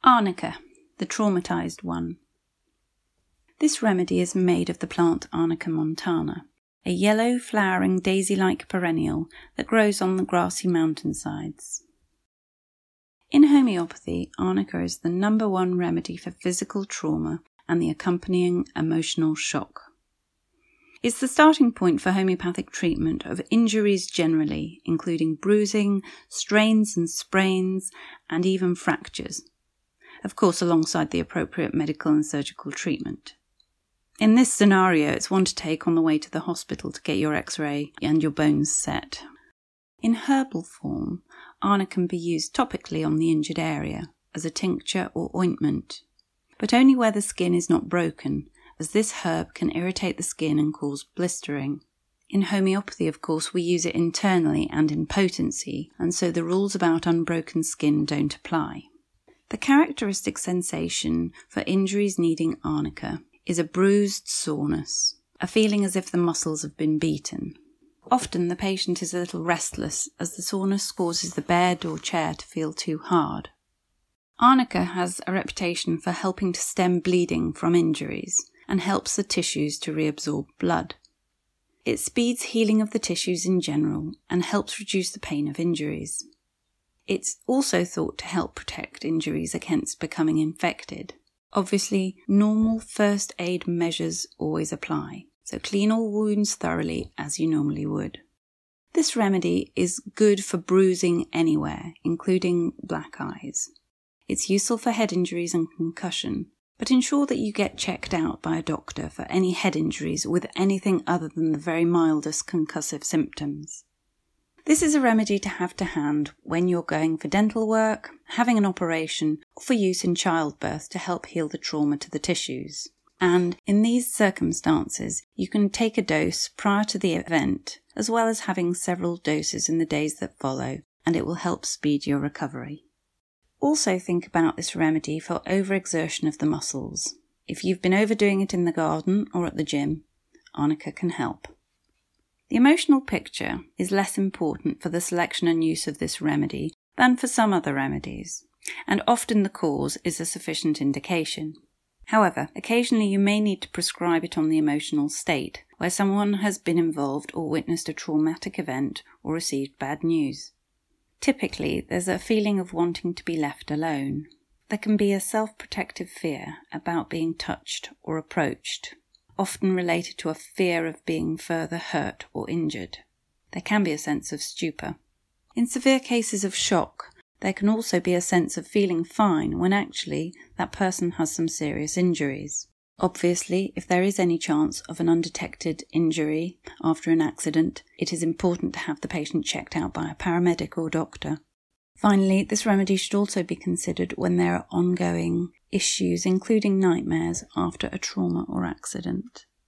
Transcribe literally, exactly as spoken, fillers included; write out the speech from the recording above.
Arnica, the traumatized one. This remedy is made of the plant Arnica montana, a yellow flowering daisy-like perennial that grows on the grassy mountainsides. In homeopathy, Arnica is the number one remedy for physical trauma and the accompanying emotional shock. It's the starting point for homeopathic treatment of injuries generally, including bruising, strains and sprains, and even fractures. Of course, alongside the appropriate medical and surgical treatment. In this scenario, it's one to take on the way to the hospital to get your x-ray and your bones set. In herbal form, Arnica can be used topically on the injured area, as a tincture or ointment, but only where the skin is not broken, as this herb can irritate the skin and cause blistering. In homeopathy, of course, we use it internally and in potency, and so the rules about unbroken skin don't apply. The characteristic sensation for injuries needing Arnica is a bruised soreness, a feeling as if the muscles have been beaten. Often the patient is a little restless as the soreness causes the bed or chair to feel too hard. Arnica has a reputation for helping to stem bleeding from injuries and helps the tissues to reabsorb blood. It speeds healing of the tissues in general and helps reduce the pain of injuries. It's also thought to help protect injuries against becoming infected. Obviously, normal first aid measures always apply, so clean all wounds thoroughly as you normally would. This remedy is good for bruising anywhere, including black eyes. It's useful for head injuries and concussion, but ensure that you get checked out by a doctor for any head injuries with anything other than the very mildest concussive symptoms. This is a remedy to have to hand when you're going for dental work, having an operation, or for use in childbirth to help heal the trauma to the tissues. And in these circumstances, you can take a dose prior to the event, as well as having several doses in the days that follow, and it will help speed your recovery. Also think about this remedy for overexertion of the muscles. If you've been overdoing it in the garden or at the gym, Arnica can help. The emotional picture is less important for the selection and use of this remedy than for some other remedies, and often the cause is a sufficient indication. However, occasionally you may need to prescribe it on the emotional state, where someone has been involved or witnessed a traumatic event or received bad news. Typically, there's a feeling of wanting to be left alone. There can be a self-protective fear about being touched or approached, often related to a fear of being further hurt or injured. There can be a sense of stupor. In severe cases of shock, there can also be a sense of feeling fine when actually that person has some serious injuries. Obviously, if there is any chance of an undetected injury after an accident, it is important to have the patient checked out by a paramedic or doctor. Finally, this remedy should also be considered when there are ongoing issues, including nightmares after a trauma or accident.